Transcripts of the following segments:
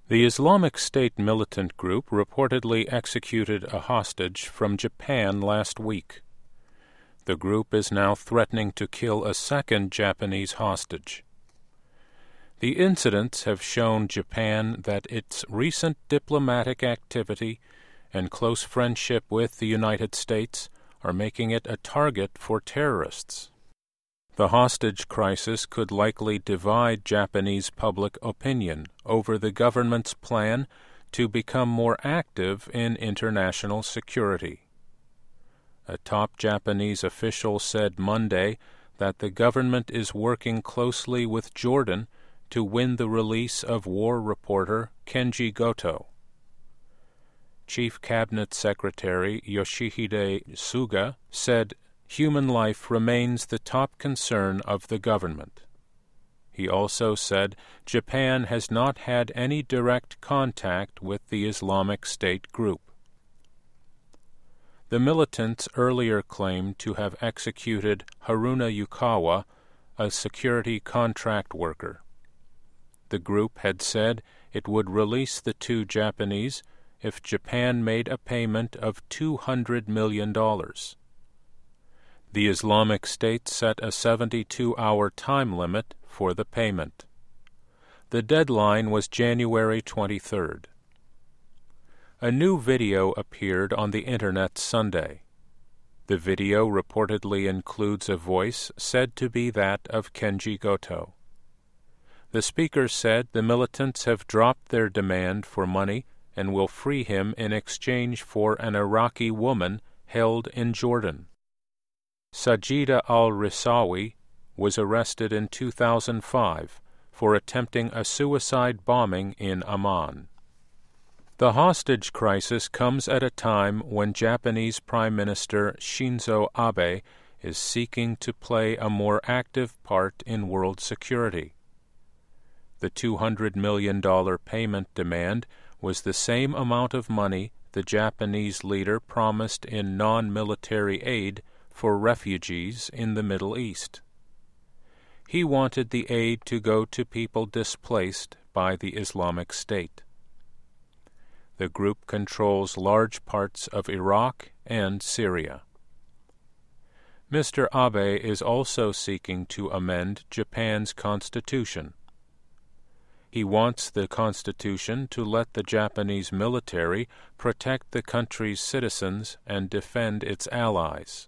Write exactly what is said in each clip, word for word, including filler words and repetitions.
The Islamic State militant group reportedly executed a hostage from Japan last week. The group is now threatening to kill a second Japanese hostage. The incidents have shown Japan that its recent diplomatic activity and close friendship with the United States are making it a target for terrorists. The hostage crisis could likely divide Japanese public opinion over the government's plan to become more active in international security. A top Japanese official said Monday that the government is working closely with Jordan to win the release of war reporter Kenji Goto. Chief Cabinet Secretary Yoshihide Suga said human life remains the top concern of the government. He also said Japan has not had any direct contact with the Islamic State group. The militants earlier claimed to have executed Haruna Yukawa, a security contract worker. The group had said it would release the two Japanese if Japan made a payment of two hundred million dollars. The Islamic State set a seventy-two hour time limit for the payment. The deadline was January twenty-third. A new video appeared on the Internet Sunday. The video reportedly includes a voice said to be that of Kenji Goto. The speaker said the militants have dropped their demand for money and will free him in exchange for an Iraqi woman held in Jordan. Sajida al-Risawi was arrested in two thousand five for attempting a suicide bombing in Amman. The hostage crisis comes at a time when Japanese Prime Minister Shinzo Abe is seeking to play a more active part in world security. The two hundred million dollars payment demand was the same amount of money the Japanese leader promised in non-military aid for refugees in the Middle East. He wanted the aid to go to people displaced by the Islamic State. The group controls large parts of Iraq and Syria. Mister Abe is also seeking to amend Japan's constitution. He wants the constitution to let the Japanese military protect the country's citizens and defend its allies.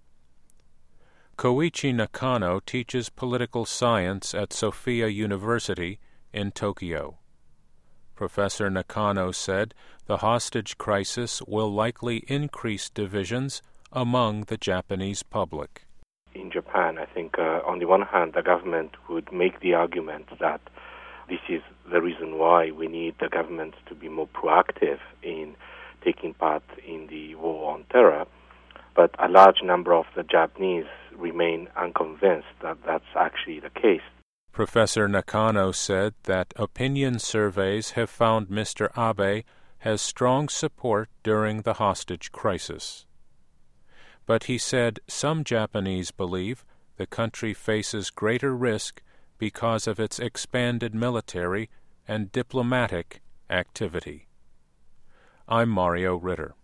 Koichi Nakano teaches political science at Sophia University in Tokyo. Professor Nakano said the hostage crisis will likely increase divisions among the Japanese public. In Japan, I think uh, on the one hand, the government would make the argument that this is the reason why we need the government to be more proactive in taking part in the war on terror, but a large number of the Japanese remain unconvinced that that's actually the case. Professor Nakano said that opinion surveys have found Mister Abe has strong support during the hostage crisis. But he said some Japanese believe the country faces greater risk because of its expanded military and diplomatic activity. I'm Mario Ritter.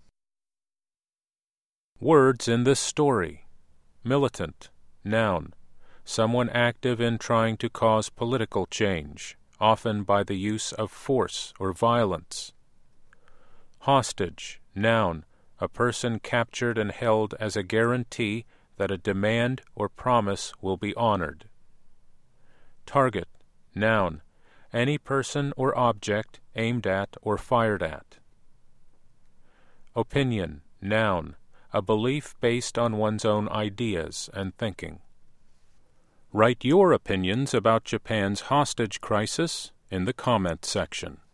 Words in this story: militant, noun, someone active in trying to cause political change, often by the use of force or violence. Hostage, noun, a person captured and held as a guarantee that a demand or promise will be honored. Target, noun, any person or object aimed at or fired at. Opinion, noun, a belief based on one's own ideas and thinking. Write your opinions about Japan's hostage crisis in the comment section.